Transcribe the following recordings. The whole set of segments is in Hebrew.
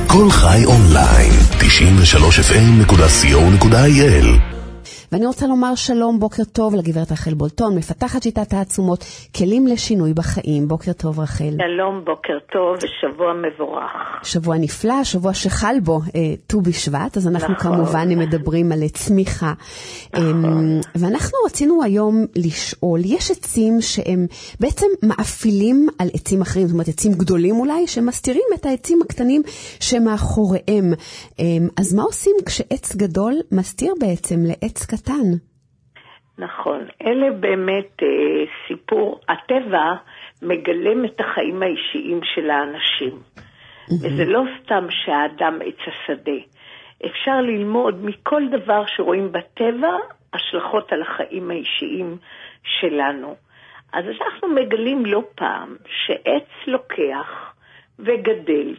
כל חי אונליין, 93fm.co.il. ואני רוצה לומר שלום, בוקר טוב לגברת רחל בולטון, מפתחת שיטת העצומות, כלים לשינוי בחיים. בוקר טוב רחל. שלום, בוקר טוב ושבוע מבורך. שבוע נפלא, שבוע שחל בו ט"ו בשבט, אז אנחנו כמובן מדברים על צמיחה. ואנחנו רצינו היום לשאול, יש עצים שהם בעצם מאפילים על עצים אחרים, זאת אומרת עצים גדולים אולי, שמסתירים את העצים הקטנים שמאחוריהם. אז מה עושים כשעץ גדול מסתיר בעצם לעץ קטן? נכון, אלה באמת סיפור, הטבע מגלם את החיים האישיים של האנשים, וזה לא סתם שהאדם עץ השדה, אפשר ללמוד מכל דבר שרואים בטבע, השלכות על החיים האישיים שלנו. אז אנחנו מגלים לא פעם שעץ לוקח וגדל,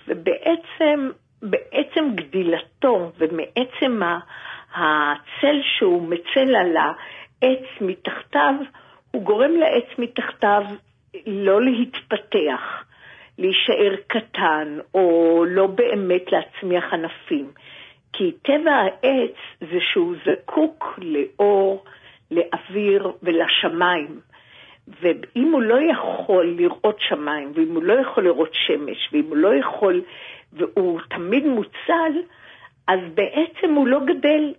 ובעצם גדילתו ומעצם הצל שהוא מצל על העץ מתחתיו, הוא גורם לעץ מתחתיו לא להתפתח, להישאר קטן, או לא באמת להצמיח ענפים. כי טבע העץ זה שהוא זקוק לאור, לאוויר ולשמיים. ואם הוא לא יכול לראות שמיים, ואם הוא לא יכול לראות שמש, ואם הוא לא יכול, והוא תמיד מוצל, אז בעצם הוא לא גדל.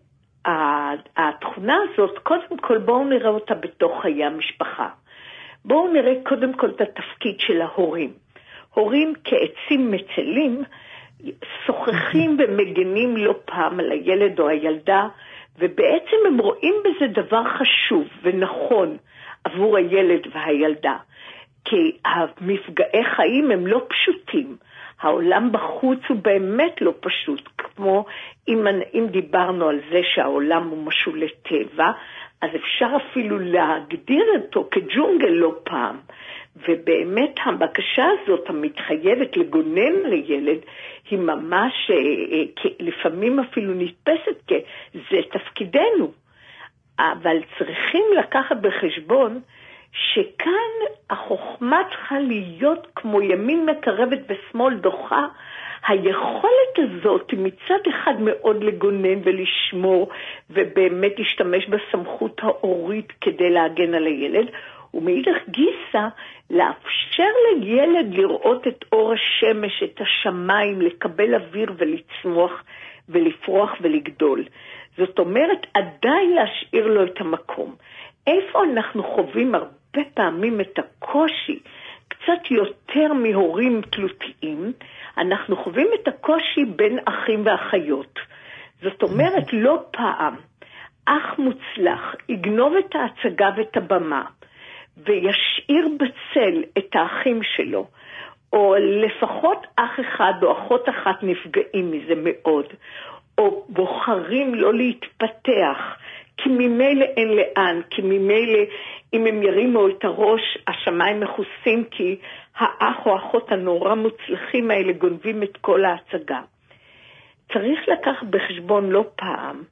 התכונה הזאת, קודם כל בואו נראה אותה בתוך חיי המשפחה. בואו נראה קודם כל את התפקיד של ההורים. הורים כעצים מצלים, שוחחים ומגנים לא פעם על הילד או הילדה, ובעצם הם רואים בזה דבר חשוב ונכון עבור הילד והילדה. כי המפגעי חיים הם לא פשוטים. העולם בחוץ הוא באמת לא פשוט, כמו אם דיברנו על זה שהעולם הוא משהו לטבע, אז אפשר אפילו להגדיר אותו כג'ונגל לא פעם. ובאמת הבקשה הזאת המתחייבת לגונן לילד, היא ממש לפעמים אפילו נתפסת כזה תפקידנו. אבל צריכים לקחת בחשבון שכאן החוכמה צריכה להיות כמו ימין מקרבת ושמאל דוחה. היכולת הזאת מצד אחד מאוד לגונן ולשמור ובאמת להשתמש בסמכות ההורית כדי להגן על הילד, ומאידך גיסא לאפשר לילד לראות את אור השמש, את השמיים, לקבל אוויר ולצמוח ולפרוח ולגדול. זאת אומרת עדיין להשאיר לו את המקום. איפה אנחנו חווים הרבה פעמים את הקושי, קצת יותר מהורים תלותיים, אנחנו חווים את הקושי בין אחים ואחיות. זאת אומרת, לא פעם, אח מוצלח יגנוב את ההצגה ואת הבמה, וישאיר בצל את האחים שלו, או לפחות אח אחד או אחות אחת נפגעים מזה מאוד, או בוחרים לא להתפתח, כי ממילא אין לאן, כי ממילא אם הם ירימו את הראש, השמיים מכוסים, כי האח או האחות הנורא מוצלחים האלה גונבים את כל ההצגה. צריך לקחת בחשבון לא פעם,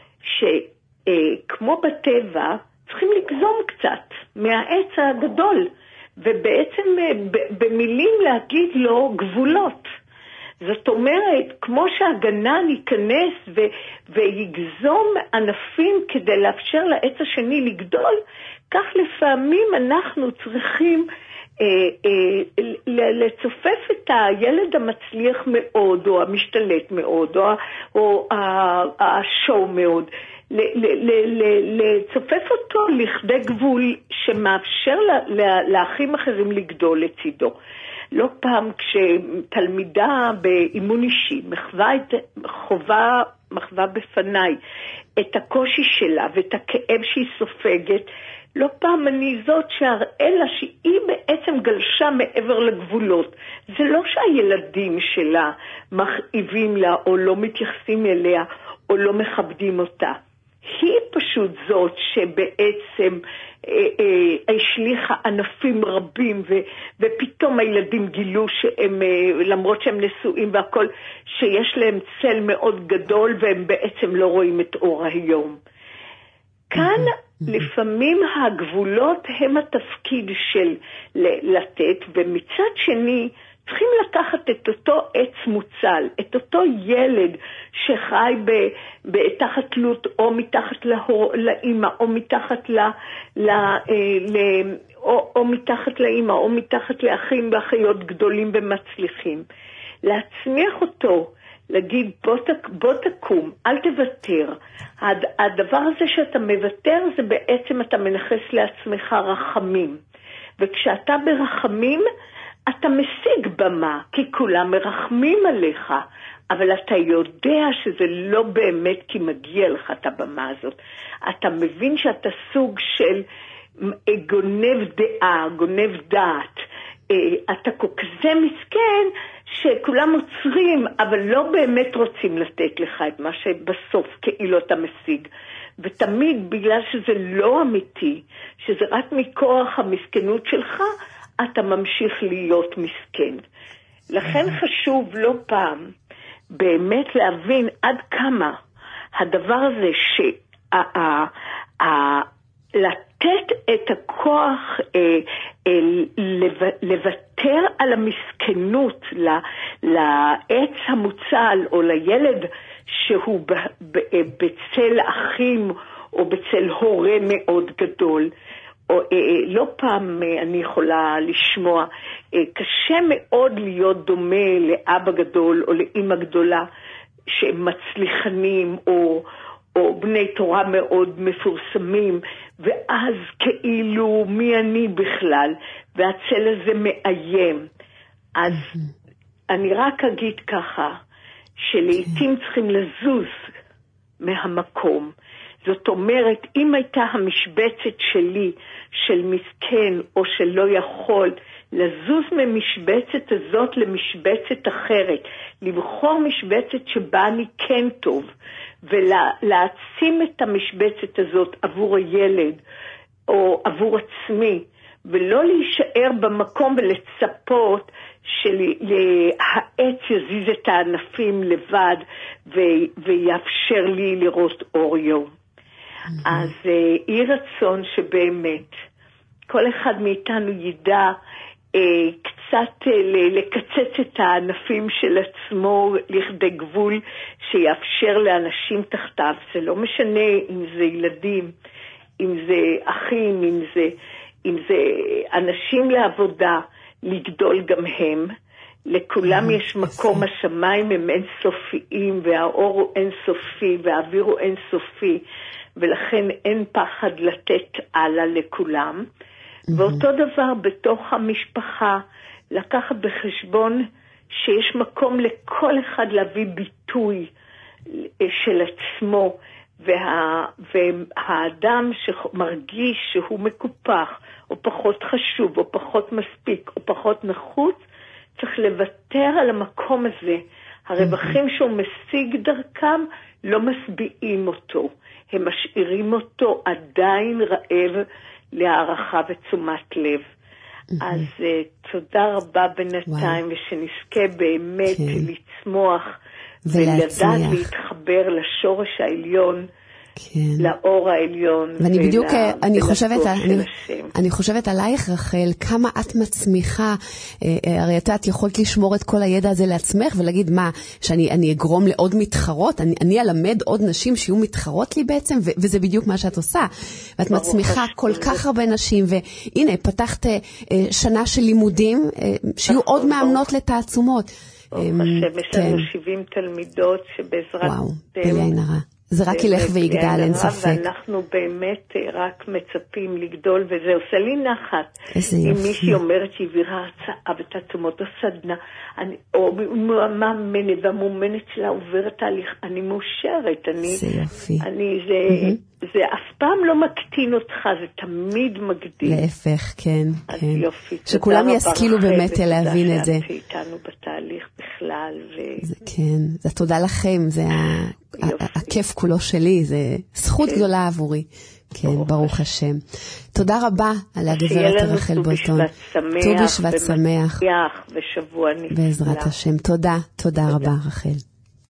שכמו בטבע, צריכים לגזום קצת מהעץ הגדול, ובעצם במילים להגיד לו גבולות. זאת אומרת, כמו שהגנן ייכנס ויגזום ענפים כדי לאפשר לעץ השני לגדול, כך לפעמים אנחנו צריכים לצופף את הילד המצליח מאוד, או המשתלט מאוד, או השואו מאוד, לצופף אותו לכדי גבול שמאפשר לאחים אחרים לגדול לצידו. לא פעם כשתלמידה באימון אישי מחווה בפניי את הקושי שלה ואת הכאב שהיא סופגת, לא פעם אני זאת שהראה לה שהיא בעצם גלשה מעבר לגבולות. זה לא שהילדים שלה מכאיבים לה או לא מתייחסים אליה או לא מכבדים אותה. היא פשוט זאת שבעצם השליחה ענפים רבים, ופתאום הילדים גילו שהם, למרות שהם נשואים והכל, שיש להם צל מאוד גדול והם בעצם לא רואים את אור היום. כאן לפעמים הגבולות הם התפקיד של לתת, ומצד שני צריכים לקחת את אותו עץ מוצל, את אותו ילד שחי תחת תלות, או מתחת לאמא, או מתחת או מתחת לאמא, או מתחת לאחים ואחיות גדולים ומצליחים. להצמיח אותו, להגיד בוא תקום, אל תוותר. הדבר הזה שאתה מוותר, זה בעצם אתה מנחס לעצמך רחמים. וכשאתה ברחמים, אתה משיג במה, כי כולם מרחמים עליך. אבל אתה יודע שזה לא באמת כי מגיע לך את הבמה הזאת. אתה מבין שאתה סוג של גונב דעה, גונב דעת. אתה כזה מסכן שכולם עוצרים, אבל לא באמת רוצים לתת לך את מה שבסוף כאילו אתה משיג. ותמיד בגלל שזה לא אמיתי, שזה רק מכוח המסכנות שלך, אתה ממשיך להיות מסכן. לכן חשוב לא פעם באמת להבין עד כמה הדבר הזה לתת את הכוח לוותר על המסכנות לעץ המוצל או לילד שהוא בצל אחים או בצל הורה מאוד גדול. לא פעם אני יכולה לשמוע, קשה מאוד להיות דומה לאבא גדול או לאמא גדולה שהם מצליחנים או בני תורה מאוד מפורסמים, ואז כאילו מי אני בכלל, והצל הזה מאיים. אז אני רק אגיד ככה, שלעיתים צריכים לזוז מהמקום. זאת אומרת, אם הייתה המשבצת שלי של מסכן או שלא יכול, לזוז ממשבצת הזאת למשבצת אחרת, לבחור משבצת שבה אני כן טוב, ולהעצים את המשבצת הזאת עבור הילד או עבור עצמי, ולא להישאר במקום ולצפות שהעץ יזיז את הענפים לבד ויאפשר לי לראות אור יום. אז יהי רצון שבאמת כל אחד מאיתנו ידע קצת לקצץ את הענפים של עצמו לכדי גבול שיאפשר לאנשים תחתיו. זה לא משנה אם זה ילדים, אם זה אחים, אם זה אנשים לעבודה, לגדול גם הם. לכולם יש מקום, השמיים הם אינסופיים והאור הוא אינסופי והאוויר הוא אינסופי, ולכן אין פחד לתת הלאה לכולם. ואותו דבר בתוך המשפחה, לקחת בחשבון שיש מקום לכל אחד להביא ביטוי של עצמו, והאדם שמרגיש שהוא מקופח, או פחות חשוב, או פחות מספיק, או פחות נחוץ, צריך לוותר על המקום הזה. הרווחים שהוא משיג דרכם לא משביעים אותו, הם משאירים אותו עדיין רעב להערכה ותשומת לב. אז תודה רבה בינתיים, ושנזכה באמת לצמוח ולדעת להתחבר לשורש העליון, לאור העליון. ואני בדיוק, אני חושבת עלייך רחל, כמה את מצמיחה, הרי את יכולת לשמור את כל הידע הזה לעצמך ולהגיד מה, שאני אגרום לעוד מתחרות, אני אלמד עוד נשים שיהיו מתחרות לי בעצם, וזה בדיוק מה שאת עושה. ואת מצמיחה כל כך הרבה נשים, והנה פתחת שנה של לימודים, שיהיו עוד מאמנות לתעצומות. יש לנו 70 תלמידות שבעזרת... וואו, בלי עין הרע. זה רק ילך ויגדל, אין ספק. ואנחנו באמת רק מצפים לגדול, וזה עושה לי נחת. איזה יופי. אם מישהי אומרת שהיא העבירה הרצאה בתעצומות הסדנה, או מאמנת, והמאמנת שלה עוברת תהליך, אני מאושרת. זה יופי. זה אף פעם לא מקטין אותך, זה תמיד מגדיל. להפך, כן. אז יופי. שכולם ישכילו באמת להבין את זה. תודה שאיתנו בתהליך בכלל. כן, זה תודה לכם, זה הכיף כולו שלי, זה זכות גדולה עבורי. כן, ברוך השם. תודה רבה על הגברת רחל בוטון. ט"ו בשבט שמח. ושבוע נפלא. בעזרת השם. תודה רבה רחל.